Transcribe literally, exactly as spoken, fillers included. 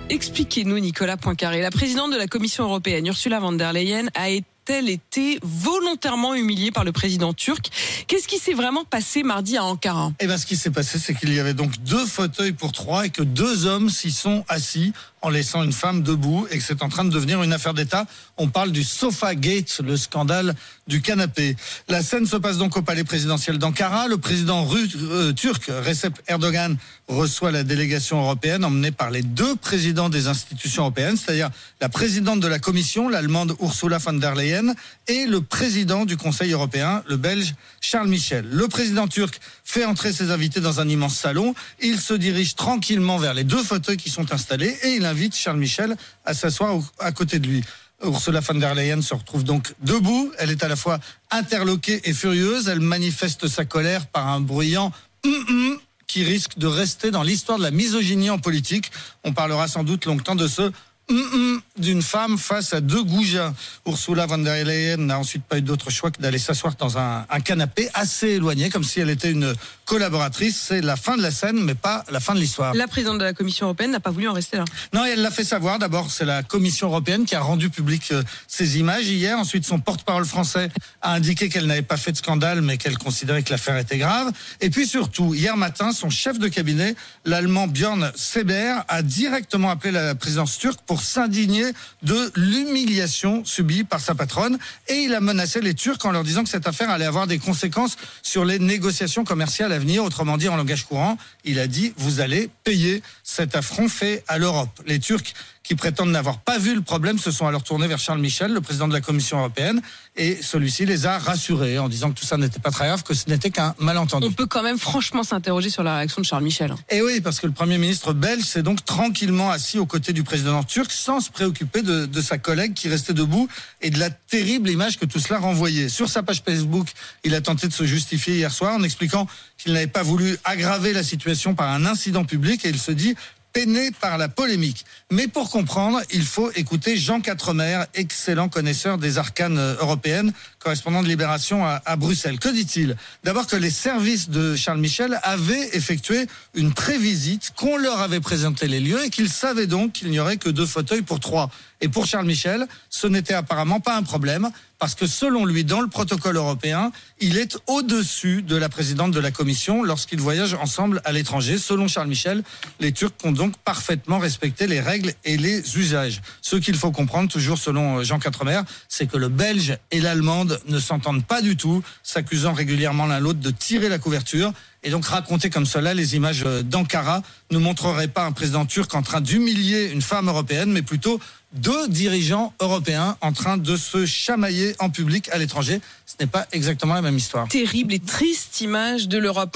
Expliquez-nous, Nicolas Poincaré. La présidente de la Commission européenne, Ursula von der Leyen, a été a-t-elle été volontairement humiliée par le président turc? Qu'est-ce qui s'est vraiment passé mardi à Ankara? Eh ben, ce qui s'est passé, c'est qu'il y avait donc deux fauteuils pour trois et que deux hommes s'y sont assis en laissant une femme debout et que c'est en train de devenir une affaire d'État. On parle du Sofa Gate, le scandale du canapé. La scène se passe donc au palais présidentiel d'Ankara. Le président ru- euh, turc, Recep Erdogan, reçoit la délégation européenne emmenée par les deux présidents des institutions européennes, c'est-à-dire la présidente de la Commission, l'allemande Ursula von der Leyen, et le président du Conseil européen, le belge Charles Michel. Le président turc fait entrer ses invités dans un immense salon. Il se dirige tranquillement vers les deux fauteuils qui sont installés et il invite Charles Michel à s'asseoir à côté de lui. Ursula von der Leyen se retrouve donc debout. Elle est à la fois interloquée et furieuse. Elle manifeste sa colère par un bruyant hum-hum qui risque de rester dans l'histoire de la misogynie en politique. On parlera sans doute longtemps de ce hum-hum d'une femme face à deux goujats. Ursula von der Leyen n'a ensuite pas eu d'autre choix que d'aller s'asseoir dans un, un canapé assez éloigné, comme si elle était une collaboratrice. C'est la fin de la scène, mais pas la fin de l'histoire. La présidente de la Commission européenne n'a pas voulu en rester là. Non, elle l'a fait savoir. D'abord, c'est la Commission européenne qui a rendu public euh, ces images hier. Ensuite, son porte-parole français a indiqué qu'elle n'avait pas fait de scandale, mais qu'elle considérait que l'affaire était grave. Et puis surtout, hier matin, son chef de cabinet, l'Allemand Björn Seber, a directement appelé la présidence turque pour s'indigner de l'humiliation subie par sa patronne. Et il a menacé les Turcs en leur disant que cette affaire allait avoir des conséquences sur les négociations commerciales à venir. Autrement dit, en langage courant, il a dit « vous allez payer cet affront fait à l'Europe ». Les Turcs qui prétendent n'avoir pas vu le problème se sont alors tournés vers Charles Michel, le président de la Commission européenne, et celui-ci les a rassurés en disant que tout ça n'était pas très grave, que ce n'était qu'un malentendu. On peut quand même franchement s'interroger sur la réaction de Charles Michel. Et oui, parce que le Premier ministre belge s'est donc tranquillement assis aux côtés du président turc sans se préoccuper de, de sa collègue qui restait debout et de la terrible image que tout cela renvoyait. Sur sa page Facebook, il a tenté de se justifier hier soir en expliquant qu'il n'avait pas voulu aggraver la situation par un incident public et il se dit peiné par la polémique. Mais pour comprendre, il faut écouter Jean Quatremer, excellent connaisseur des arcanes européennes, correspondant de Libération à, à Bruxelles. Que dit-il? D'abord que les services de Charles Michel avaient effectué une prévisite, qu'on leur avait présenté les lieux et qu'ils savaient donc qu'il n'y aurait que deux fauteuils pour trois. Et pour Charles Michel, ce n'était apparemment pas un problème, parce que selon lui, dans le protocole européen, il est au-dessus de la présidente de la Commission lorsqu'ils voyagent ensemble à l'étranger. Selon Charles Michel, les Turcs ont donc parfaitement respecté les règles et les usages. Ce qu'il faut comprendre, toujours selon Jean Quatremer, c'est que le Belge et l'Allemande ne s'entendent pas du tout, s'accusant régulièrement l'un l'autre de tirer la couverture. Et donc raconter comme cela, les images d'Ankara ne montreraient pas un président turc en train d'humilier une femme européenne, mais plutôt deux dirigeants européens en train de se chamailler en public à l'étranger. Ce n'est pas exactement la même histoire. Terrible et triste image de l'Europe.